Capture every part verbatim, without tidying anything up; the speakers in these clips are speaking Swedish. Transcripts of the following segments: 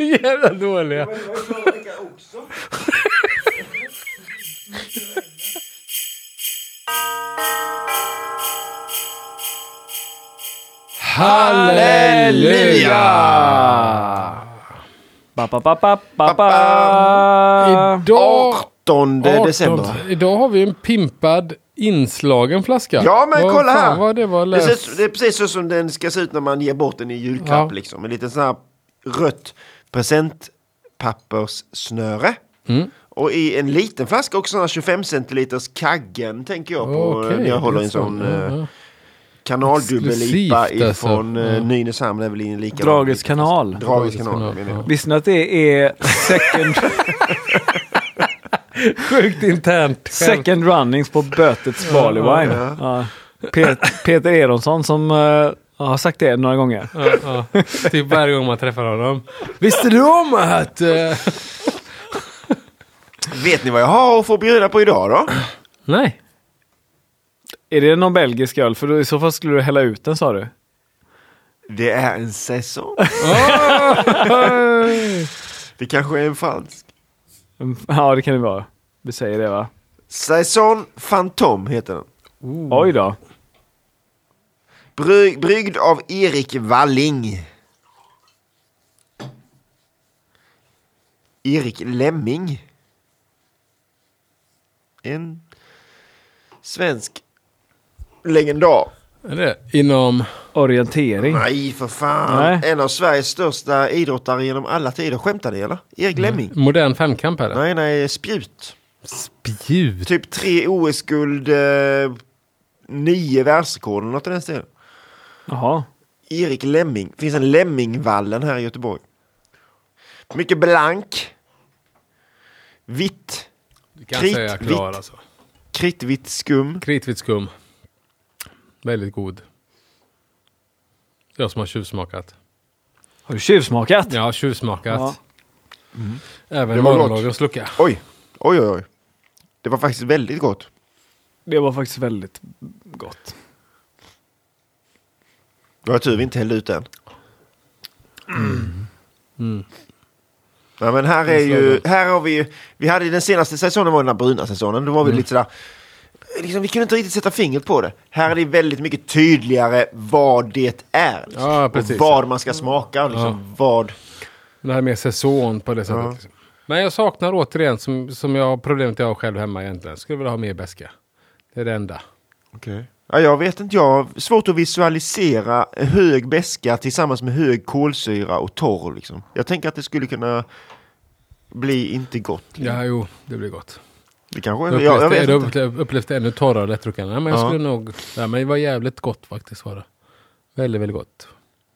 Jävla dåliga. Men det var ju förra veckan också. Halleluja! Ba, ba, ba, ba, ba, ba. Idag, artonde december. artonde Idag har vi en pimpad inslagen flaska. Ja, men vad kolla fan här. Vad det, var Det, läst. ser, det är precis så som den ska se ut när man ger bort den i julklapp. Ja. Liksom. En liten sån här rött presentpapperssnöre. Mm. Och i en liten flaska också sån här tjugofem centiliters kaggen tänker jag på. Okej, när jag håller det är en sån så. eh, Ja. kanaldubbel-I P A Exklusivt, alltså. ifrån Ja. eh, Nynäshamn. Det är väl en lika Dragets kanal. Dragets kanal. kanal, menar jag. ja. Visste ni att det är second, Sjukt internt. second runnings på Bötets Barley Wine? ja. Ja. Pet- Peter Eronsson som uh, har sagt det några gånger. Ja, ja. Typ varje gång man träffar honom. Visste du om att... Uh... Vet ni vad jag har att få bjuda på idag då? Nej. Är det någon belgisk öl? För då, i så fall skulle du hälla ut den, sa du. Det är en säsong. Det kanske är en falsk. Mm, ja, det kan det vara. Vi säger det, va? Saison Fantom heter den. Oj då. Bry- bryggd av Erik Walling. Erik Lemming. En svensk legendar. Är det inom... Orientering. Nej, för fan. Nej. En av Sveriges största idrottare genom alla tider. Skämtar ni, eller? Erik Lemming. Modern femkamp är det? Nej, nej, spjut. Spjut. Typ tre O S-guld, eh, nio världsrekord eller något i den stilen. Jaha. Erik Lemming. Det finns en Lemmingvallen här i Göteborg. Mycket blank. Vitt. Du kan Krit- säga klar vitt. alltså. Kritvitt skum. Kritvitt skum. Väldigt god. Jag som har tjuvsmakat. Har du tjuvsmakat? Ja, tjuvsmakat. Ja. Även Det var morgondagens lucka. Oj, oj, oj, oj. Det var faktiskt väldigt gott. Det var faktiskt väldigt gott. Det var tur vi inte hällde ut den. Mm. Mm. Ja, men här är ju, här har vi ju, vi hade den senaste säsongen var den här bruna säsongen. Då var vi Mm. lite sådär, liksom, vi kunde inte riktigt sätta fingret på det. Här är det väldigt mycket tydligare vad det är. Liksom. Ja, precis. Och vad man ska smaka. Och liksom, vad... Det här med säsong på det sättet. Ja. Liksom. Men jag saknar återigen, som, som jag har problemet jag har själv hemma egentligen. Skulle vilja ha mer beska. Det är det enda. Okay. Ja, jag vet inte, jag har svårt att visualisera hög beska tillsammans med hög kolsyra och torr. Liksom. Jag tänker att det skulle kunna bli inte gott. Ja, jo, det blir gott. Det kanske Jag är, jag, jag vet upplevde, inte. upplevde, upplevde ännu torrare lättdruckarna. Ja, men jag Ja. skulle nog... Ja, men det var jävligt gott faktiskt. Var det. Väldigt, väldigt gott.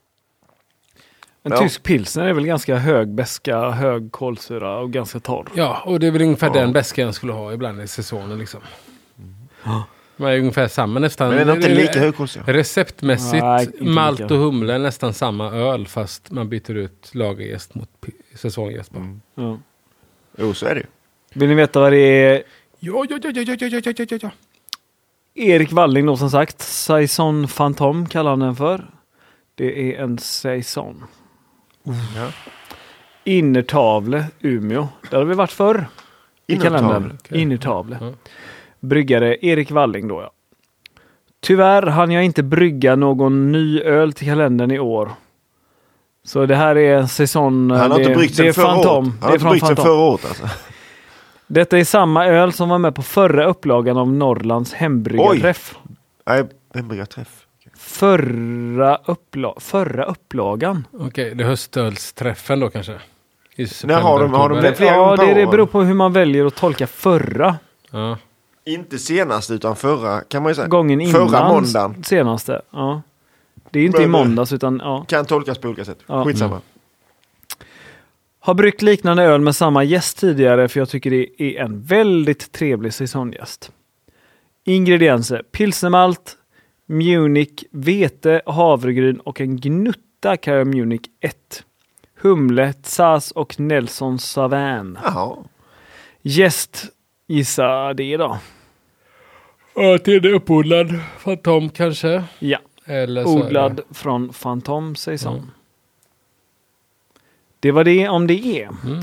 En Ja. tysk pilsner är väl ganska hög beska, hög kolsyra och ganska torr. Ja, och det är väl ungefär Ja. den bäskan jag skulle ha ibland i säsongen liksom. Men det är ungefär samma nästan. Men den är inte lika hög kolsyra. Receptmässigt, Nej, inte malt lika. och humle är nästan samma öl fast man byter ut lagerjäst mot pi- säsongjäst. Mm. Ja. Jo, så är det ju. Vill ni veta vad det är? Ja, ja, ja, ja, ja, ja, ja, ja, ja, ja. Erik Walling då som sagt. Saison Fantom kallar han den för. Det är en saison. Ja. Innertavle, Umeå. Där har vi varit förr. I Innertavle, kalendern. okej. Innertavle. Ja. Bryggare Erik Walling då, ja. Tyvärr hann jag inte brygga någon ny öl till kalendern i år. Så det här är en säsong... Han har det, inte bryggt det är sen förra Fantom. året. Han Det har är inte från bryggt sen Fantom. förra året alltså. Detta är samma öl som var med på förra upplagan av Norrlands hembryggarträff. Nej, hembryggarträff. Förra, uppla- förra upplagan? Okej, det är höstölsträffen då kanske. I När september, har de, har de oktober. den flera Ja, gånger det, per det år? beror på hur man väljer att tolka förra Ja. Inte senast utan förra, kan man ju säga. gången innan. Förra måndagen. Senaste, ja. Det är ju inte Men- i måndags utan ja. Kan tolkas på olika sätt. Ja. Skitsamma. Har bryggt liknande öl med samma gäst tidigare för jag tycker det är en väldigt trevlig säsonggäst. Ingredienser: pilsnermalt, Munich, vete, havregryn och en gnutta Carré Munich ett. Humle, Tsas och Nelson Sauvin. Jaha. Gäst, gissa det då. Ja, till det uppodlad Fantom kanske. Ja, Eller så är det- odlad från Fantom Saison. Mm. Det var det om det är. Mm.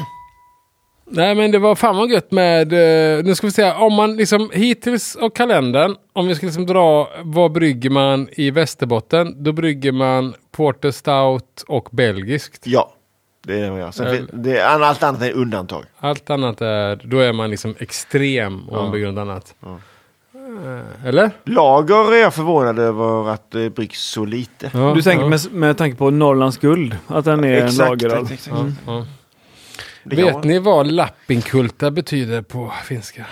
Nej, men det var fan vad gött med, eh, nu ska vi säga, om man liksom hittills av kalendern, om vi ska liksom dra, vad brygger man i Västerbotten, då brygger man Porter Stout och belgiskt. Ja, det är det jag. Sen, Eller- det är allt annat är undantag. Allt annat är, då är man liksom extrem om man brygger något annat. Eh, Eller? Lager är jag förvånad över att det bryggs så lite. Ja, Du tänker ja, med, med tanke på Norrlands guld, att den är en lageröl. exakt, exakt. Mm. ja. Det kan Vet vara- ni vad lappinkulta betyder på finska?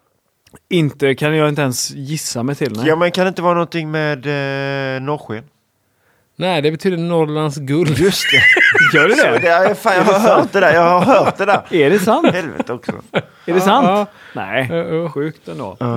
Inte kan jag inte ens gissa mig till. Nej. Ja, men kan det inte vara någonting med eh, norrsken? Nej, det betyder Norrlands guld. Just det. Gör det Så det? det är, fan, jag har hört det där. Jag har hört det där. Är det sant? Helvete också. Är det sant? Ja. Nej, Ja, ja. sjukt ändå. Ja.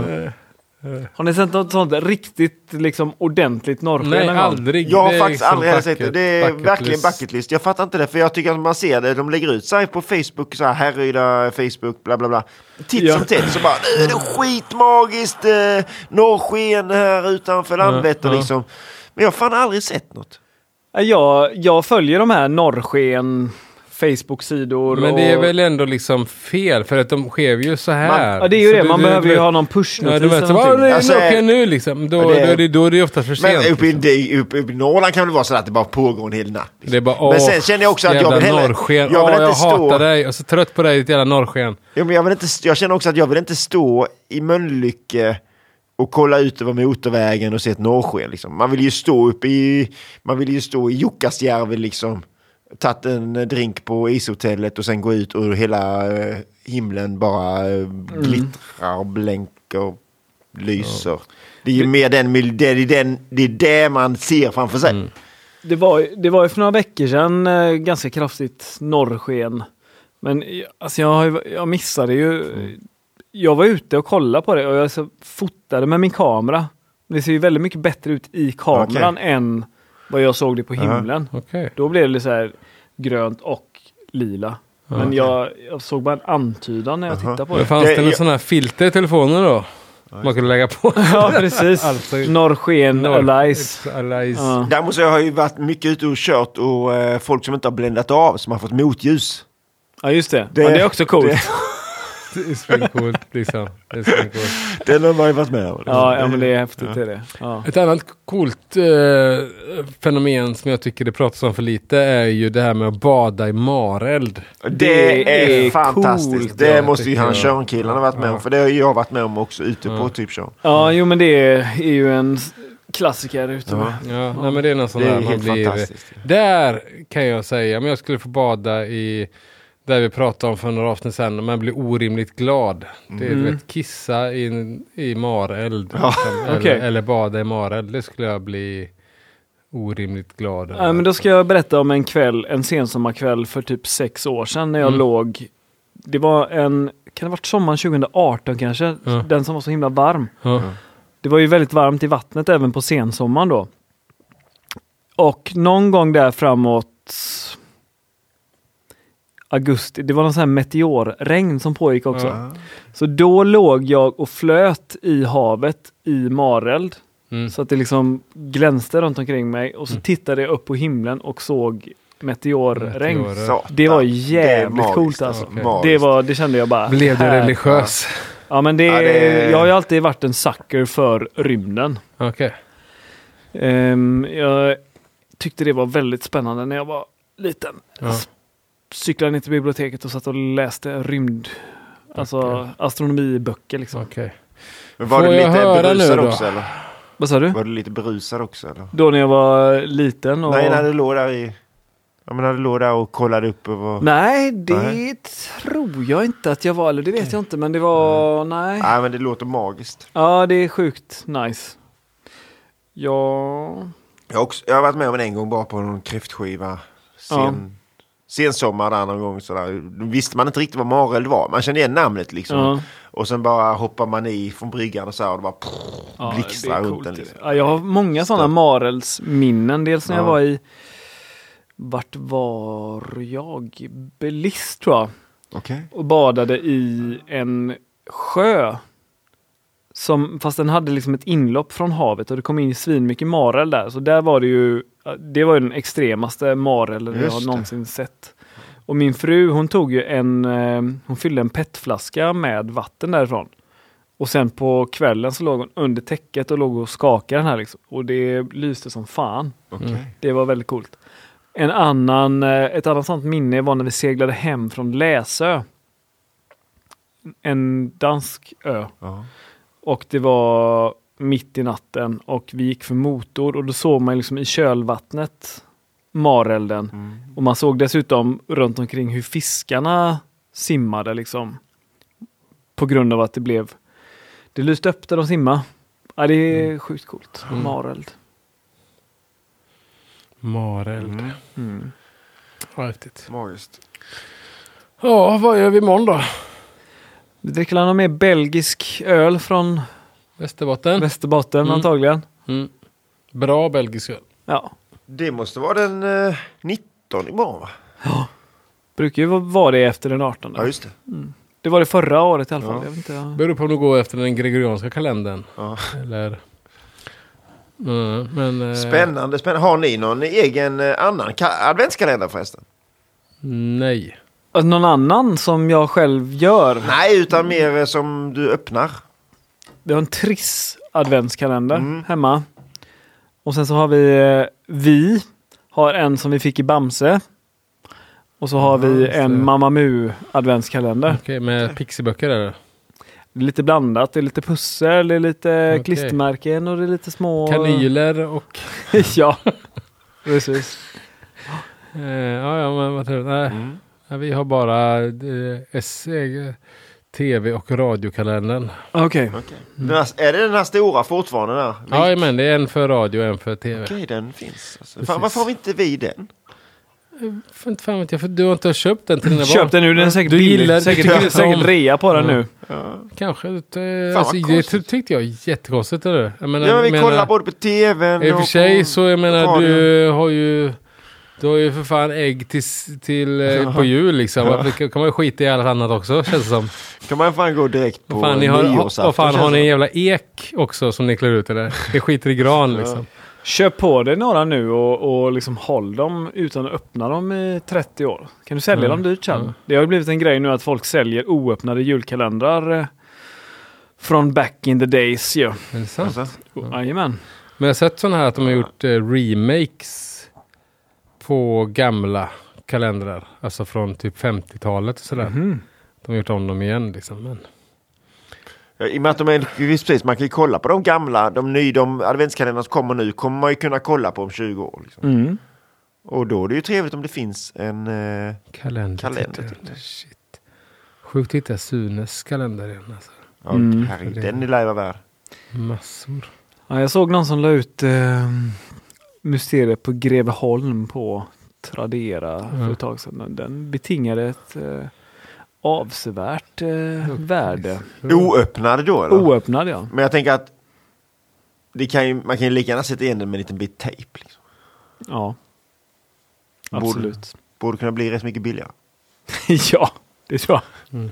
Har ni sett något sånt riktigt liksom ordentligt norrsken Nej, någon gång? aldrig. Jag har Det är faktiskt liksom aldrig heller sett det. bucket- Det är bucket verkligen list. bucket list. Jag fattar inte det, för jag tycker att man ser det. De lägger ut sig på Facebook, så här Härryda, Facebook, bla bla bla. Titt Ja. som tätt så bara, nu är det skitmagiskt, eh, norrsken här utanför Landvetter ja. liksom. Men jag har fan aldrig sett något. Jag, jag följer de här norrsken Facebook-sidor. Men det är och... väl ändå liksom fel, för att de sker ju så här. Ja, det är ju Så det. du- Man du- behöver du ju vet- ha någon Ja, pushnotis du vet, eller så, någonting. vad är Alltså, det nu liksom? Då, ja, då, det är- är det, då är det ofta för sent. Men uppe i, liksom. det- uppe, uppe i Norrland kan det vara så att det bara pågår en hel natt. Det är bara, Men åh, sen känner jag också att jag jävla vill heller- norrsken. jag vill Åh, inte jag stå- hatar dig. Jag är så trött på dig, ditt jävla norrsken. Ja, men jag, vill inte, jag känner också att jag vill inte stå i Mölnlycke och kolla ut över motorvägen och se ett norrsken. Liksom. Man vill ju stå uppe i, man vill ju stå i Jukkasjärvi liksom. Tagit en drink på ishotellet och sen gå ut och hela eh, himlen bara eh, glittrar och blänker och lyser. Det är ju mer den, mil- det är den, det är det man ser framför sig. Mm. Det var, det var ju för några veckor sedan eh, ganska kraftigt norrsken. Men eh, alltså jag, har ju- jag missade ju. Jag var ute och kollade på det och jag så fotade med min kamera. Det ser ju väldigt mycket bättre ut i kameran än vad jag såg det på himlen. Okej. Då blev det så här grönt och lila. Men jag, jag såg bara en antydan när jag tittade på Men det. fanns det, Det- någon jag- sån här filter i telefonen då? Man kunde lägga på. Ja, precis. Alltså, Norrsken Alice. Alice. Ja. Däremot så har jag ju varit mycket ute och kört och eh, folk som inte har bländat av som har fått motljus. Ja, just det. Det- ja, det är också coolt. det- Det är svincoolt liksom. Det är svincoolt. Den har man ju varit med om. Ja, ja, men det är häftigt. Det är det. Ja. Ett annat coolt eh, fenomen som jag tycker det pratas om för lite är ju det här med att bada i mareld. Det, Det är är fantastiskt. coolt, det ja, måste ju tycker han jag. Körnkillarna varit med om. För det har ju jag varit med om också ute Ja. på typ show. ja, jo men det är ju en klassiker ute med. Ja, nej, men det är någon sån Det där är man helt blir... fantastiskt. Där kan jag säga, om jag skulle få bada i... Där vi pratade om för några avsnitt sedan, man blir orimligt glad. Det är Mm. du vet, kissa i, i mareld. Ja, liksom, eller, okej. eller bada i mareld. Det skulle jag bli orimligt glad över. Ja, men då ska jag berätta om en kväll, en sensommarkväll för typ sex år sedan när jag Mm. låg. Det var en, kan det ha varit sommaren tjugo arton kanske? Ja. Den som var så himla varm. Ja. Det var ju väldigt varmt i vattnet även på sensommaren då. Och någon gång där framåt augusti, det var någon sån här meteorregn som pågick också. Ja. Så då låg jag och flöt i havet i mareld. Mm. Så att det liksom glänste runt omkring mig. Och så Mm. tittade jag upp på himlen och såg meteorregn. Meteorer. Satan. Det var är jävligt magiskt, coolt alltså. Okej. Magiskt. Det, var, det kände jag bara. Blev du här. religiös? Ja men det, Ja, det- jag har ju alltid varit en sucker för rymden. Okej. Ehm, jag tyckte det var väldigt spännande när jag var liten. Ja. Jag cyklade ner till biblioteket och satt och läste rymd, alltså Okej. astronomiböcker liksom. Okej. Men var Får du jag lite höra berusad nu då? också eller? Vad sa du? Var du lite berusad också eller? Då när jag var liten? Och... Nej, när du låg där i... Ja, men när du låg där och kollade upp över... Nej, det Nej. tror jag inte att jag var, eller det vet jag inte, men det var, nej. Nej, men det låter magiskt. Ja, det är sjukt nice. Ja, Jag har, också, jag har varit med om en en gång bara på någon kräftskiva. Sen, Ja. Sensommar där någon gång sådär. Då visste man inte riktigt vad mareld var. Man kände igen namnet liksom. ja. Och sen bara hoppar man i från bryggan och så här, och det bara pff, Ja, blixtrar det är runt coolt. den. Liksom. Ja, jag har många sådana Marels minnen. Dels när jag Ja. var i, vart var jag? Belize tror jag. Okej. Och badade i en sjö. Som, fast den hade liksom ett inlopp från havet och det kom in svin mycket marel där. Så där var det ju, det var ju den extremaste marelen jag Just har det. någonsin sett. Och min fru, hon tog ju en, eh, hon fyllde en petflaska med vatten därifrån. Och sen på kvällen så låg hon under täcket och låg och skakade den här liksom. Och det lyste som fan. Okay. Det var väldigt coolt. En annan, ett annat sånt minne var när vi seglade hem från Läsö. En dansk ö. Ja. Och det var mitt i natten och vi gick för motor och då såg man liksom i kölvattnet marelden. Mm. Och man såg dessutom runt omkring hur fiskarna simmade liksom. På grund av att det blev det lyste upp där de simmade. Ja, det är mm. sjukt coolt. Mm. Mareld. Mareld. Mm. Mm. Ja, riktigt. Magiskt. Ja, vad gör vi imorgon då? Vi dricker någon mer belgisk öl från Västerbotten. Västerbotten mm. antagligen. Mm. Bra belgisk öl. Ja. Det måste vara den eh, nittonde imorgon, va? Ja. Brukar ju vara det efter den artonde. Ja, just det. Mm. Det var det förra året i alla fall. Ja. Jag vet inte, ja. Beror på om du går efter den gregorianska kalendern. Ja. Eller... Mm, men, eh... Spännande, spännande. Har ni någon egen eh, annan ka- adventskalender förresten? Nej. Någon annan som jag själv gör? Nej, utan mer eh, som du öppnar. Vi har en Triss adventskalender Mm. hemma. Och sen så har vi eh, vi har en som vi fick i Bamse. Och så har vi just det. en Mamma Mu adventskalender. Okej, okay, med pixiböcker eller? Det är lite blandat. Det är lite pussel, det är lite Okej. klistermärken och det är lite små... Kanyler och... ja, precis. Eh, ja, ja, men vad tror du? Nej, Mm. ja, vi har bara eh, S, eh, tv och radiokalendern. Okej. Okay. Den här, är det den här stora fortfarande där? Ja, men det är en för radio och en för tv. Okej, okay, den finns. Alltså. Fan, varför har vi inte vi den? För inte fan vet jag, för du har inte köpt den till dina barn. Köp den nu, den är säkert Du billig. gillar- säkert, du tycker säkert om- rea på den Ja. nu. Ja. Kanske. Eh, vad alltså, det konstigt. tyckte jag är jättekonstigt. Eller? Jag menar, Ja, men vi menar, kollar både på tvn I och för och sig på så jag menar radion. du har ju du har ju för fan ägg till, till eh, Ja. på jul liksom. Varför kan kan man ju skita i allt annat också känns det som. Kan man fan gå direkt på Vad fan, ni har, nyårsafton, vad fan känns har ni en det. jävla ek också som ni klär ut eller? Det skiter i gran liksom. Köp på dig några nu och, och liksom håll dem utan att öppna dem i trettio år. Kan du sälja Mm. dem dyrt sen? Mm. Det har ju blivit en grej nu att folk säljer oöppnade julkalendrar eh, från back in the days ju. Är det sant? Alltså, Oh, jajamän. Men jag har sett sådana här att de har gjort eh, remakes på gamla kalendrar. Alltså från typ femtiotalet och sådär. Mhm. De har gjort om dem igen liksom. Men... ja, i och med att de är visst precis, man kan ju kolla på de gamla, de nya, de adventskalendrar som kommer nu kommer man ju kunna kolla på om tjugo år. Liksom. Mm. Och då är det ju trevligt om det finns en eh, Kalender. kalender tittar. till det. Shit. Sjukt att hitta Sunes kalender igen alltså. Ja, Mm. herregud, den är live värd. Massor. Ja, jag såg någon som la ut eh, Mysteriet på Greveholm på Tradera för ett tag sedan. Den betingade ett eh, avsevärt eh, värde. Oöppnade då eller? Oöppnad, ja. Men jag tänker att det kan ju, man kan ju lika gärna sätta in den med en liten bit tejp. Liksom. Ja. Borde- Absolut. Borde kunna bli rätt mycket billigare. ja, det tror jag.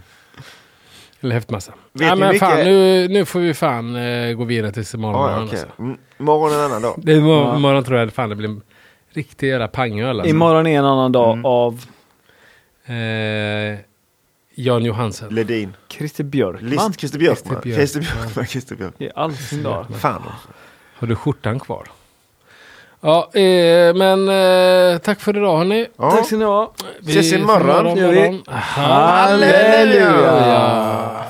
Eller häftmassa. Vet Ja, ni men mycket- fan, nu, nu får vi fan eh, gå vidare tills imorgon. Ah, ja, morgon, okej. alltså. Mm, imorgon en annan dag. Det är imorgon, Ja. imorgon tror jag fan det blir en riktig jävla pangöl. Alltså. Imorgon är en annan dag Mm. av Eh, Jan Johansen. Ledin. Christer Björkman. List Christer Björkman. Christer Christer Björkman. Björkman. Christer Björkman. I all sin dag. Fan. Har du skjortan kvar? Ja, eh, men eh, tack för idag hörni. Ja. Tack ska ni ha. Vi Ses imorgon. imorgon, Gör vi. morgon. Halleluja. Halleluja.